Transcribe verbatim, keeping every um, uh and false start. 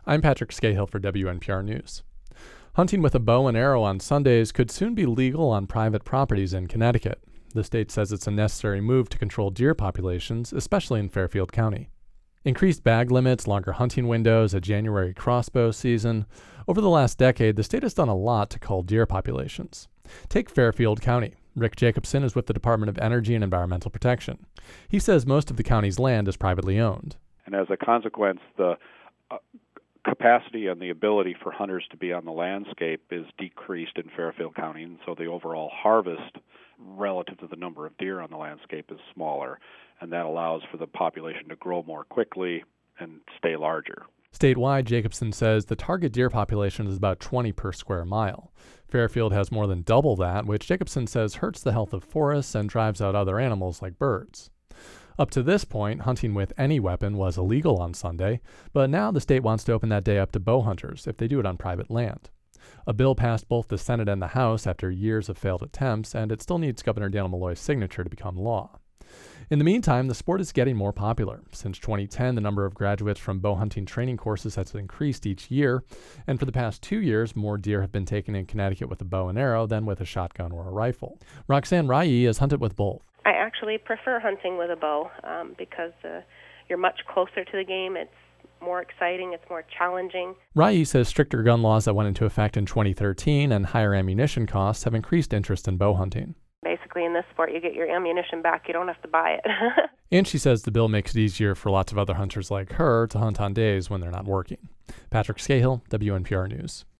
I'm Patrick Scahill for W N P R News. Hunting with a bow and arrow on Sundays could soon be legal on private properties in Connecticut. The state says it's a necessary move to control deer populations, especially in Fairfield County. Increased bag limits, longer hunting windows, a January crossbow season. Over the last decade, the state has done a lot to cull deer populations. Take Fairfield County. Rick Jacobson is with the Department of Energy and Environmental Protection. He says most of the county's land is privately owned. And as a consequence, the uh, capacity and the ability for hunters to be on the landscape is decreased in Fairfield County, and so the overall harvest relative to the number of deer on the landscape is smaller, and that allows for the population to grow more quickly and stay larger. Statewide, Jacobson says the target deer population is about twenty per square mile. Fairfield has more than double that, which Jacobson says hurts the health of forests and drives out other animals like birds. Up to this point, hunting with any weapon was illegal on Sunday, but now the state wants to open that day up to bow hunters if they do it on private land. A bill passed both the Senate and the House after years of failed attempts, and it still needs Governor Daniel Malloy's signature to become law. In the meantime, the sport is getting more popular. Since twenty ten, the number of graduates from bow hunting training courses has increased each year, and for the past two years, more deer have been taken in Connecticut with a bow and arrow than with a shotgun or a rifle. Roxanne Rye has hunted with both. I actually prefer hunting with a bow um, because uh, you're much closer to the game. It's more exciting. It's more challenging. Rye says stricter gun laws that went into effect in twenty thirteen and higher ammunition costs have increased interest in bow hunting. Basically, in this sport, you get your ammunition back. You don't have to buy it. And she says the bill makes it easier for lots of other hunters like her to hunt on days when they're not working. Patrick Scahill, W N P R News.